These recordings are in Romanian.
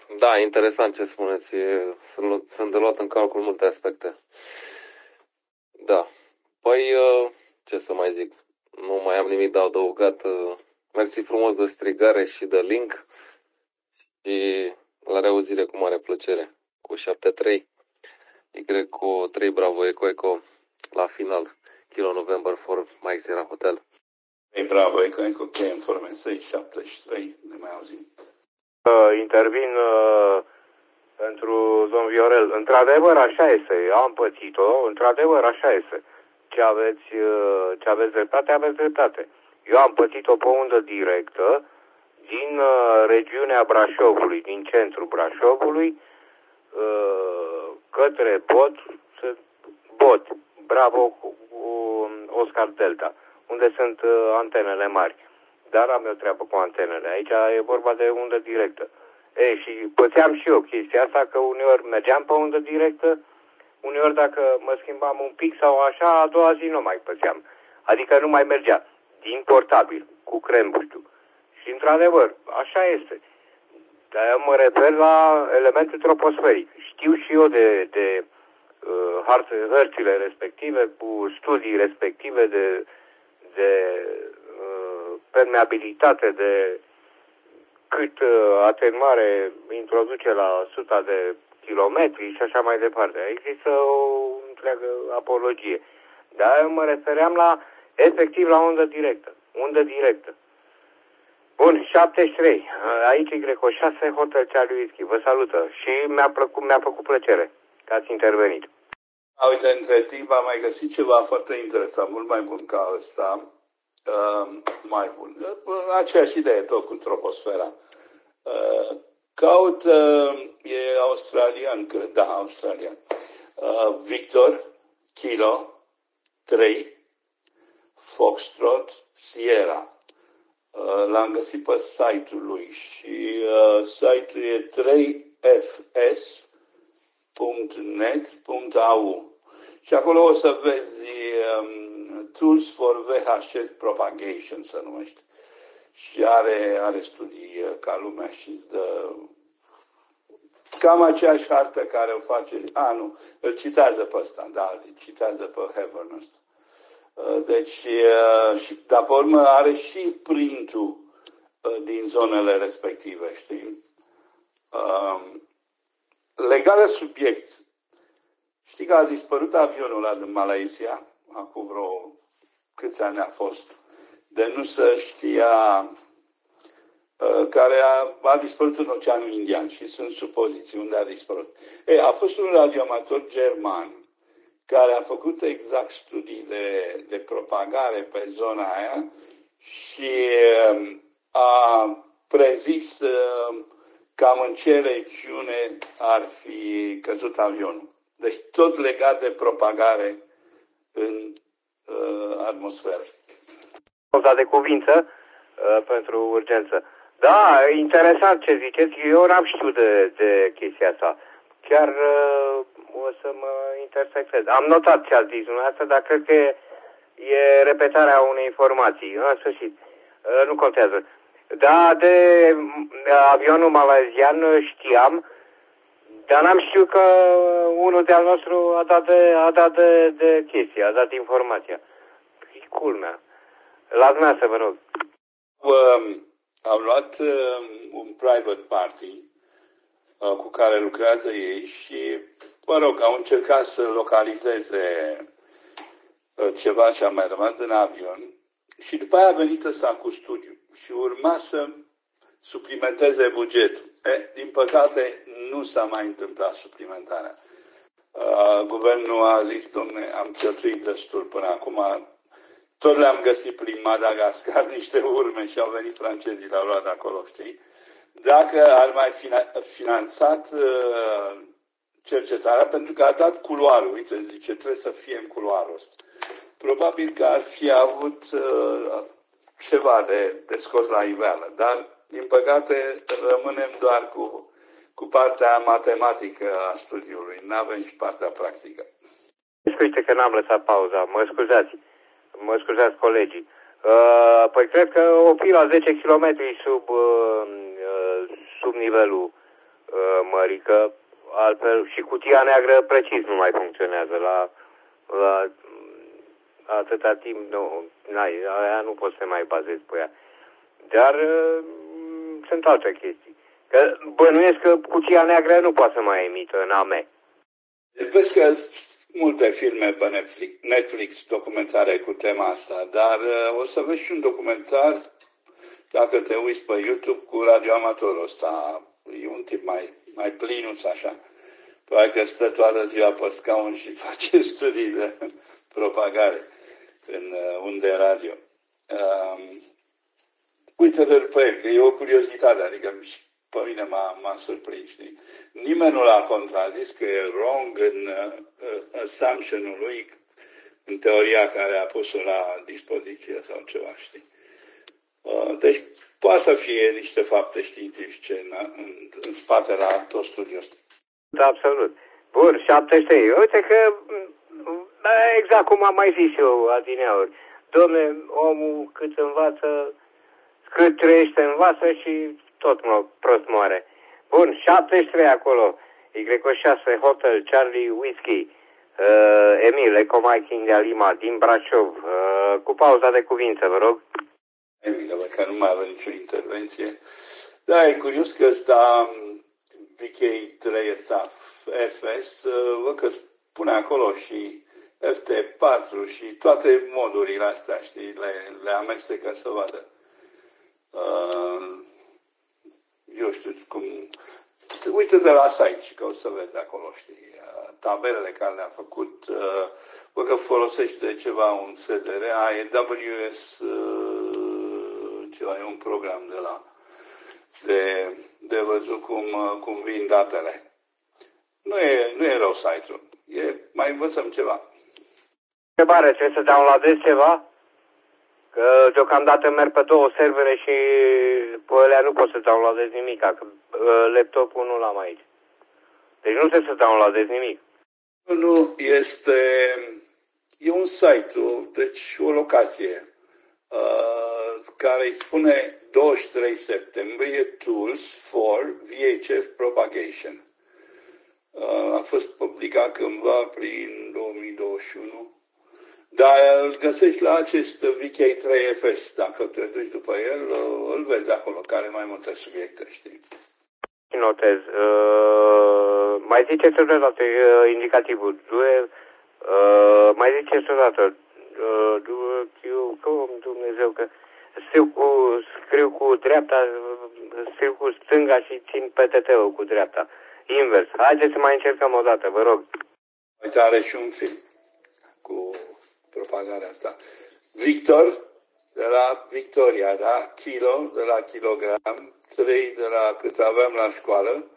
Da, interesant ce spuneți. Sunt de luat în calcul multe aspecte. Da. Păi, ce să mai zic? Nu mai am nimic de adăugat. Mersi frumos de strigare și de link și la reauzire cu mare plăcere. Cu 7-3. Y cu 3 Bravo Eco la final. Kilo November for Mike Sierra Hotel. Ei, bravo, Eco KM Formensei 73. Ne mai auzim. Intervin pentru domn Viorel. Într-adevăr, așa este. Am pățit-o. Într-adevăr, așa este. Ce aveți dreptate, aveți dreptate. Eu am pățit-o pe undă directă din regiunea Brașovului, din centrul Brașovului, către Bot, Bravo cu Oscar Delta, unde sunt antenele mari. Dar am eu treabă cu antenele. Aici e vorba de undă directă. Și pățeam și eu chestia asta, că uneori mergeam pe undă directă, uneori dacă mă schimbam un pic sau așa, a doua zi nu mai pățeam. Adică nu mai mergea. Din portabil, cu crembuștiu. Și într-adevăr, așa este. Dar eu mă refer la elementul troposferic. Știu și eu de hărțile respective, cu studii respective de permeabilitate, de cât atenuare introduce la 100 de kilometri și așa mai departe. Există o întreagă apologie. Dar eu mă refeream efectiv la undă directă. Undă directă. Bun, 73. Aici e Greco 6, Hotel Charlie Whisky. Vă salută și mi-a făcut plăcere că ați intervenit. Uite, între timp am mai găsit ceva foarte interesant, mult mai bun ca ăsta. Mai bun. Aceeași idee tot cu troposfera. E australian, cred, da, australian. Victor, Kilo, 3, Foxtrot, Sierra. L-am găsit pe site-ul lui și site-ul e 3fs.net.au și acolo o să vezi Tools for VHF Propagation, se numește. Și are studii ca lumea și dă cam aceeași hartă care o face. Nu, îl citează pe ăsta, da, îl citează pe Heaven ăsta. Deci, dar pe urmă are și printul din zonele respective, știi? Legat de subiect, știi că a dispărut avionul ăla din Malaysia, acum vreo câți ani a fost, de nu se știa, care a dispărut în Oceanul Indian și sunt supoziții unde a dispărut. A fost un radioamator german care a făcut exact studii de propagare pe zona aia și a prezis cam în ce regiune ar fi căzut avionul. Deci tot legat de propagare în atmosferă. Pauza de cuvință pentru urgență. Da, interesant ce ziceți. Eu n-am știut de chestia asta. Chiar o să mă intersectez. Am notat ce ați zis dumneavoastră, dar cred că e repetarea unei informații. În sfârșit, nu contează. Da, de avionul malazian știam, dar n-am știut că unul de-al nostru a dat de chestie, a dat informația. E culmea. La dumneavoastră, vă rog. Au luat un private party cu care lucrează ei și, mă rog, au încercat să localizeze ceva ce a mai rămas din avion și după aia a venit ăsta cu studiu și urma să suplimenteze bugetul. Din păcate, nu s-a mai întâmplat suplimentarea. Guvernul a zis, domne, am cheltuit destul până acum, tot le-am găsit prin Madagascar niște urme și au venit francezii, le-au luat de acolo, știi? Dacă ar mai finanțat cercetarea, pentru că a dat culoarul, uite, zice, trebuie să fie în culoarul ăsta. Probabil că ar fi avut ceva de scos la iveală, dar, din păcate, rămânem doar cu partea matematică a studiului, nu avem și partea practică. Uite că n-am lăsat pauza, mă scuzați colegii. Păi cred că o fi la 10 km sub nivelul mărică, altfel și cutia neagră precis nu mai funcționează la atâta timp, aia nu poți să mai bazezi pe ea. Dar sunt alte chestii. Că bănuiesc că cutia neagră nu poate să mai emită în AME. Vezi că sunt multe filme pe Netflix documentare cu tema asta, dar o să vezi și un documentar, dacă te uiți pe YouTube, cu radioamatorul ăsta. E un tip mai plinus așa. Probabil că stă toată ziua pe scaun și face studii de propagare în unde radio. Uite-te pe el, că e o curiozitate, adică pe mine m-a surprins, știi? Nimeni nu l-a contrazis că e wrong în assumption-ul lui, în teoria care a pus-o la dispoziție sau ceva, știi? Deci poate să fie niște fapte științifice în spate la tot studiul ăsta. Da, absolut. Bun, 73. Uite că, exact cum am mai zis eu adineauri, domne, omul cât învață, cât trăiește învață și tot prost moare. Bun, 73 acolo. Y6 Hotel Charlie Whiskey. Emil, Eco Mike India Lima din Brașov. Cu pauza de cuvință, vă rog. Emil, că nu mai avem nicio intervenție. Da, e curios că ăsta VK3 ăsta FS, văd că spune acolo și FT4 și toate modurile astea, știi, le amestecă să vadă. Eu știu cum... Uite-te la site și că o să vezi acolo, știi, tabelele care le-a făcut. Văd că folosește ceva, un SDR, AWS, ceva, e un program de la de văzut cum vin datele. Nu e rău site-ul. Mai învățăm ceva. Întrebare, trebuie să downloadezi ceva? Că deocamdată merg pe 2 servere și pe alea nu poți să downloadezi nimic, că laptopul nu l-am aici. Deci nu trebuie să downloadezi nimic. Nu, e un site, deci o locație care îi spune 23 septembrie Tools for VHF Propagation. A fost publicat cândva prin 2021. Dar îl găsești la acest VK3FS. Dacă te duci după el, îl vezi acolo, care are mai multe subiecte, știi? Notez. Mai ziceți odată indicativul. Mai ziceți odată. Cum Dumnezeu, că scriu cu dreapta, scriu cu stânga și țin PTT-ul cu dreapta. Invers. Haideți să mai încercăm o dată, vă rog. Uite, are și un film cu propagarea asta. Victor, de la Victoria, da? Kilo, de la kilogram. 3 de la cât aveam la școală.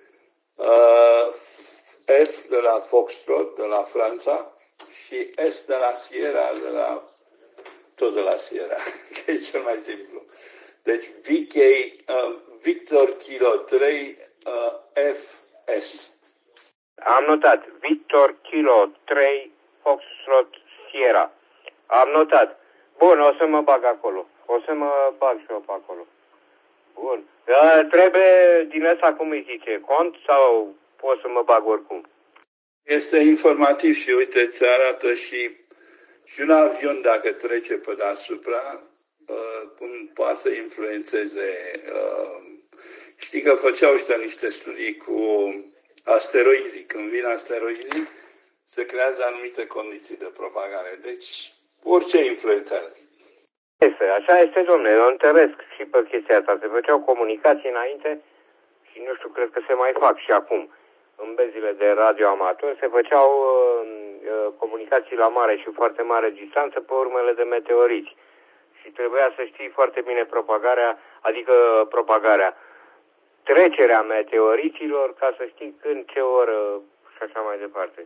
F de la Foxtrot, de la Franța. Și S de la Sierra, tot de la Sierra. E cel mai simplu. Deci Victor Kilo 3 FS. Am notat. Victor Kilo 3 Foxtrot Sierra. Am notat. Bun, o să mă bag acolo. O să mă bag și eu pe acolo. Bun. Trebuie din ăsta, cum îi zice, cont sau pot să mă bag oricum? Este informativ și uite, îți arată și un avion dacă trece pe deasupra, cum poate să influențeze. Știi că făceau ăștia niște studii cu asteroizii. Când vin asteroizii, se creează anumite condiții de propagare. Deci, orice influențează. Așa este, domnule, eu întăresc și pe chestia asta. Se făceau comunicații înainte și nu știu, cred că se mai fac și acum. În bezile de radio amator se făceau comunicații la mare și foarte mare distanță pe urmele de meteoriți. Și trebuia să știi foarte bine trecerea meteoriților ca să știi când, ce oră și așa mai departe.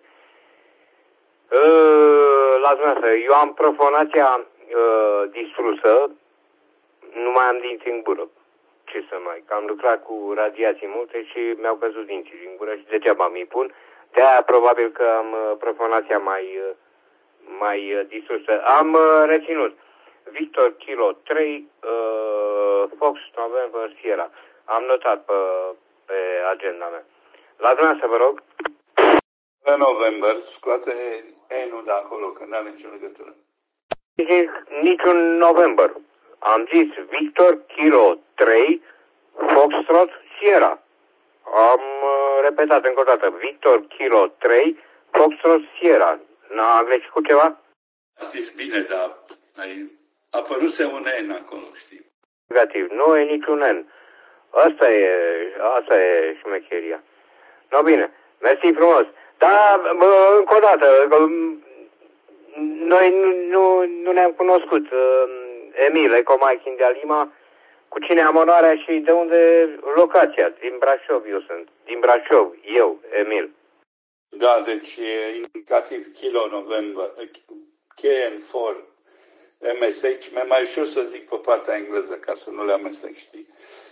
La dumneavoastră, eu am profonația distrusă, nu mai am dinți în gură. Ce să mai, că am lucrat cu radiații multe și mi-au căzut dinții din gură și degeaba mi-i pun. De-aia probabil că am profonația mai distrusă. Am reținut Victor Kilo 3 Fox November Sierra. Am notat pe agenda mea. La dumneavoastră, vă rog. În November, scoate N-ul de acolo, că nu are nicio legătură. Niciun November. Am zis Victor Kilo 3 Foxtrot Sierra. Am repetat încă o dată. Victor Kilo 3 Foxtrot Sierra. N-a greșit cu ceva? A zis bine, dar apăruse un N acolo, știi? Negativ. Nu e niciun N. Asta e șmecheria. No, bine. Mersi frumos. Dar, încă o dată, noi nu ne-am cunoscut. Emil, Ecomaic India Lima, cu cine am onoarea și de unde locația? Din Brașov eu sunt. Din Brașov, eu, Emil. Da, deci e indicativ Kilo November, KN4 MSH, mi-e mai ușor să zic pe partea engleză ca să nu le amestec, știi?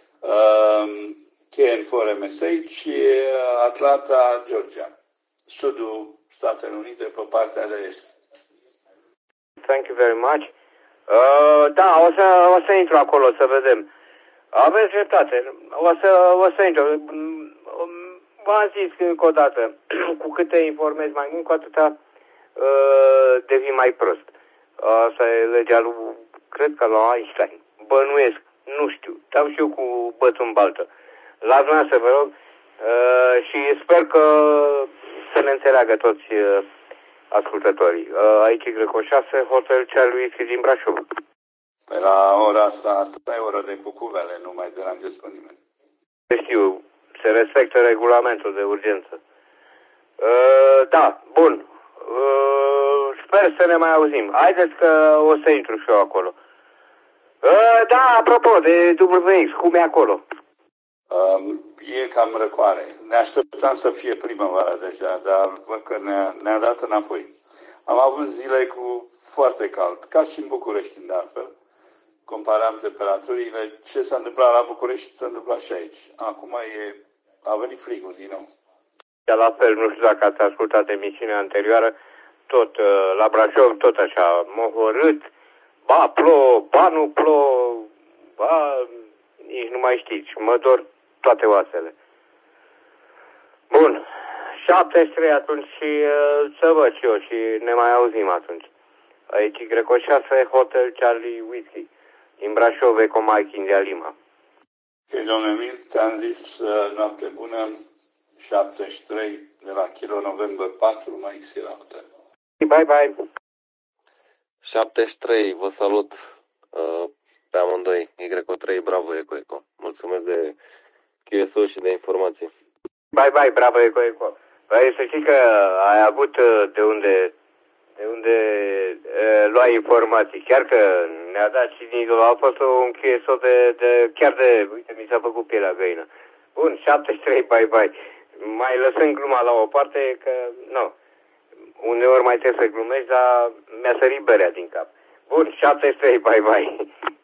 KN4 MSH e Atlanta, Georgia, sudul Statelor Unite pe partea de est. Thank you very much. Da, o să intru acolo să vedem. Aveți dreptate. O să intru. V-am zis încă o dată, cu câte informezi mai mult, cu atâta devii mai prost. Asta e legea lui, cred că la Einstein. Bănuiesc, nu știu. Dau și eu cu bățul în baltă. La dumneavoastră, vă rog, și sper că să ne înțeleagă toți ascultătorii. Aici e Greco 6, Hotel Charlie din Brașov. Pe la ora asta e ora de cucuvele, nu mai deranjez pe nimeni. Știu, se respectă regulamentul de urgență. Da, bun. Sper să ne mai auzim. Haideți că o să intru și eu acolo. Da, apropo de WX, cum e acolo? E cam răcoare. Ne așteptam să fie primăvara deja, dar văd că ne-a dat înapoi. Am avut zile cu foarte cald, ca și în București, de altfel. Comparam temperaturile, ce s-a întâmplat la București s-a întâmplat și aici. Acum a venit frigul din nou. La fel, nu știu dacă ați ascultat emisiunea anterioară, tot la Brașov, tot așa, mohorât, ba plouă, ba nu plouă, ba nici nu mai știți, mă dor toate oasele. Bun, 73 atunci și să văd și eu și ne mai auzim atunci. Aici Greco 6, Hotel Charlie Whiskey, din Brașov, Ecomaic India Lima. Ok, domnule Emil, ți-am zis noapte bună, 73 de la Kilo November 4, mai Sierra Hotel. Bye, bye. 73, vă salut pe amândoi, Y3, bravo Eco. Mulțumesc de QSO și de informații. Bye, bye, bravo Eco. Vrei să știi că ai avut de unde lua informații. Chiar că ne-a dat și din a fost un QSO uite, mi s-a făcut pielea găină. Bun, 73, bye. Mai lăsând gluma la o parte, că, nu, uneori mai trebuie să glumești, dar mi-a sărit berea din cap. Bun, 73, bye.